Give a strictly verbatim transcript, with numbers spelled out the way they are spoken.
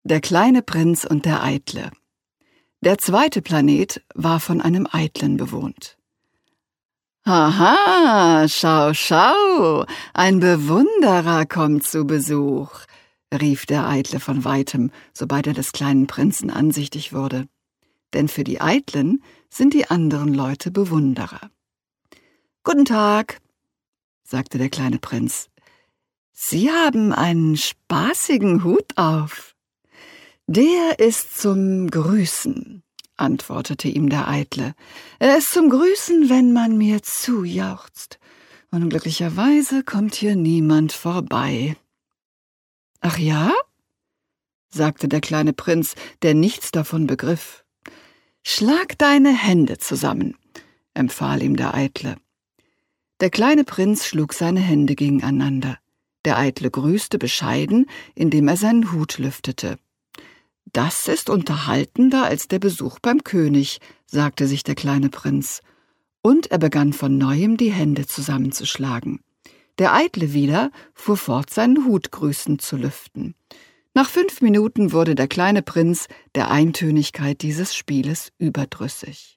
Der kleine Prinz und der Eitle. Der zweite Planet war von einem Eitlen bewohnt. »Aha, schau, schau, ein Bewunderer kommt zu Besuch«, rief der Eitle von weitem, sobald er des kleinen Prinzen ansichtig wurde. Denn für die Eitlen sind die anderen Leute Bewunderer. »Guten Tag«, sagte der kleine Prinz. »Sie haben einen spaßigen Hut auf.« »Der ist zum Grüßen«, antwortete ihm der Eitle. »Er ist zum Grüßen, wenn man mir zujauchzt. Und glücklicherweise kommt hier niemand vorbei.« »Ach ja?«, sagte der kleine Prinz, der nichts davon begriff. »Schlag deine Hände zusammen«, empfahl ihm der Eitle. Der kleine Prinz schlug seine Hände gegeneinander. Der Eitle grüßte bescheiden, indem er seinen Hut lüftete. »Das ist unterhaltender als der Besuch beim König«, sagte sich der kleine Prinz. Und er begann von neuem die Hände zusammenzuschlagen. Der Eitle wieder fuhr fort, seinen Hut grüßend zu lüften. Nach fünf Minuten wurde der kleine Prinz der Eintönigkeit dieses Spieles überdrüssig.